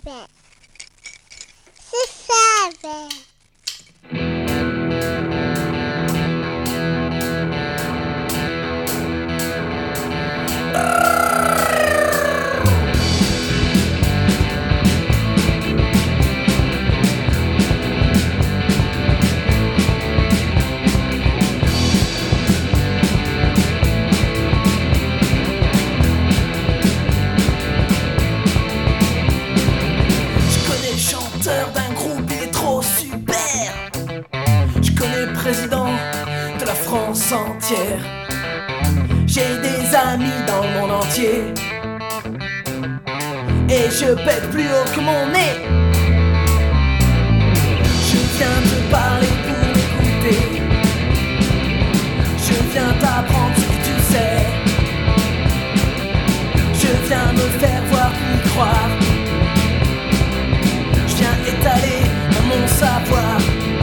ouais. C'est ça, ouais. D'un groupe, il est trop super. Je connais le président de la France entière. J'ai des amis dans le monde entier. Et je pète plus haut que mon nez. Je viens te parler pour m'écouter. Je viens t'apprendre ce que tu sais. Je viens me faire voir pour y croire. Étaler mon savoir.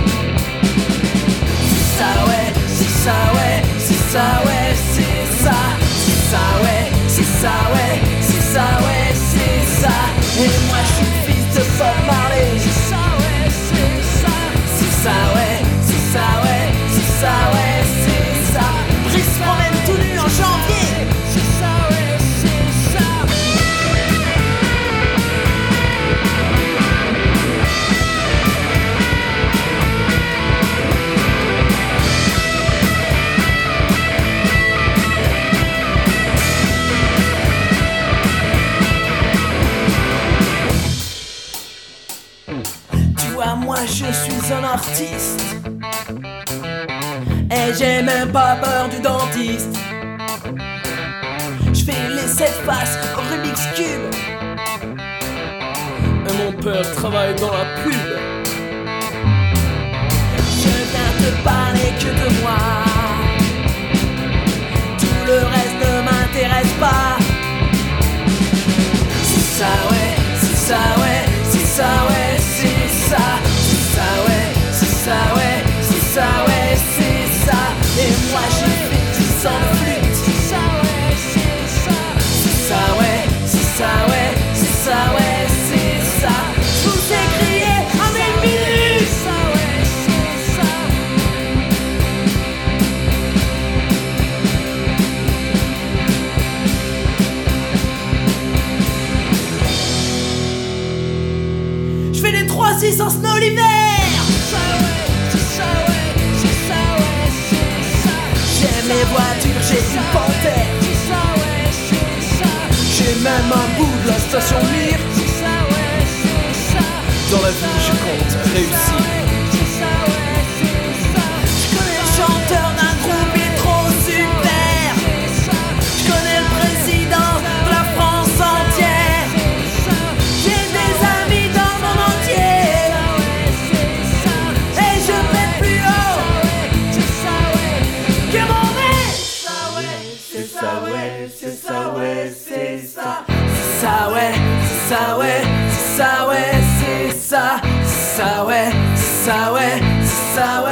C'est ça ouais, c'est ça ouais, c'est ça ouais, c'est ça. C'est ça ouais, c'est ça ouais, c'est ça ouais, c'est ça. Et moi je suis le fils de Bob Marley. C'est ça ouais, c'est ça. C'est ça ouais, c'est ça ouais, c'est ça ouais, c'est ça. Brice promène tout nu en janvier. C'est ça ouais, c'est ça. Moi je suis un artiste et j'ai même pas peur du dentiste. Je fais les 7 faces au Rubik's Cube. Et mon père travaille dans la pub. Je viens te parler que de moi. Tout le reste ne m'intéresse pas. C'est ça ouais, c'est ça ouais, c'est ça ouais, c'est ça. C'est ça ouais, c'est ça ouais, c'est ça ouais, c'est ça. Et moi j'ai fait 10 ans de flûte. C'est ça ouais, c'est ça. C'est ça ouais, c'est ça ouais, c'est ça ouais, c'est ça. Je vous ai crié en 1 minute. C'est ça ouais, c'est ça. Je fais des 3-6 en snow l'hiver. J'aime les voitures, j'ai une panthère. J'ai même un bout de la station Mir. Dans la vie je compte réussir. Je connais le chanteur d'un groupe, il est trop super. Je connais le président de la France entière. J'ai des amis dans le monde entier. Et je pète plus haut que mon nez. C'est ça ouais, c'est ça ouais, c'est ça. C'est ça ouais, c'est ça ouais, c'est ça ouais, c'est ça. C'est ça ouais, c'est ça ouais, c'est ça ouais.